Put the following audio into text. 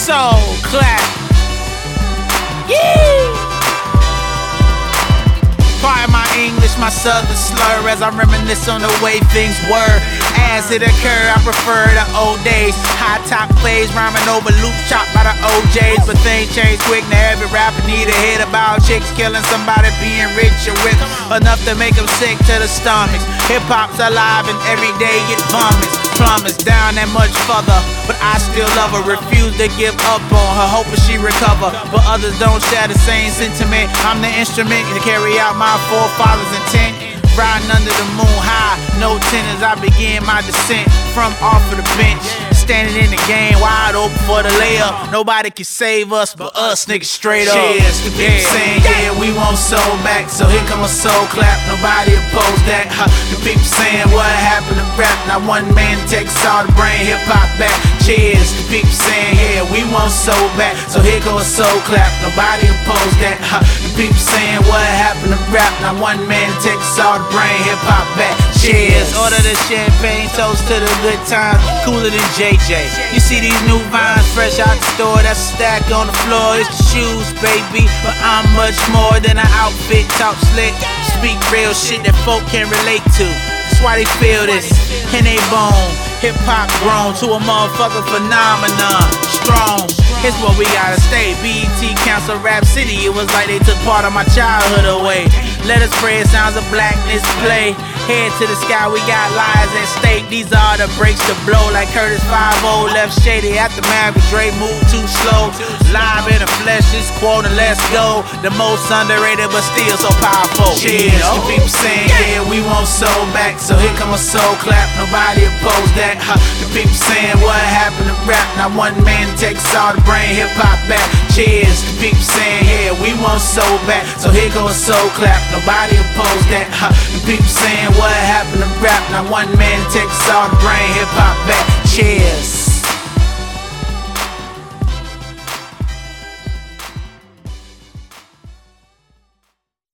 soul clap. Yeah. Pardon my English, my southern slur, as I reminisce on the way things were. As it occurred, I prefer the old days. High top plays, rhyming over loop chopped by the OJs. But things change quick, now every rapper need a hit about chicks killing somebody, being rich or with enough to make them sick to the stomachs. Hip-hop's alive and every day it vomits. Plumbers down that much further, but I still love her. Refuse to give up on her, hoping she recover. But others don't share the same sentiment. I'm the instrument to carry out my forefathers' intent. Riding under the moon high, no tenors, I begin my descent from off of the bench. Standing in the game, wide open for the layup. Nobody can save us but us, niggas, straight up. Cheers, the people saying, yeah, we want soul back. So here come a soul clap, nobody oppose that. The people saying, what happened to rap? Not one man takes all the brain, hip-hop back. Cheers, the people saying, yeah, we want soul back. So here go a soul clap, nobody oppose that. The people saying, what happened to rap? Not one man takes all the brain, hip-hop back. Cheers, order the champagne, toast to the good times, cooler than JJ. You see these new vines fresh out the store, that's a stack on the floor. It's the shoes, baby, but I'm much more than an outfit. Talk slick, speak real shit that folk can relate to. That's why they feel this in they bone. Hip-hop grown to a motherfucking phenomenon. Strong, here's what we gotta stay. BET Council Rap City, it was like they took part of my childhood away. Let us pray, sounds of blackness play. Head to the sky, we got lives at stake. These are the breaks to blow like Curtis 5-0 left shady. Aftermath with Dre move too slow. Live in the flesh, this quota, let's go. The most underrated but still so powerful. Cheers, the people saying, yeah, we want soul back. So here come a soul clap, nobody oppose that. The people saying, what happened to rap? Not one man takes all the brain, hip-hop back. Cheers, the people saying, yeah, we want soul back. So here go a soul clap, nobody oppose that. The people saying, what happened to rap? Not one man takes all the brain, hip-hop back. Cheers.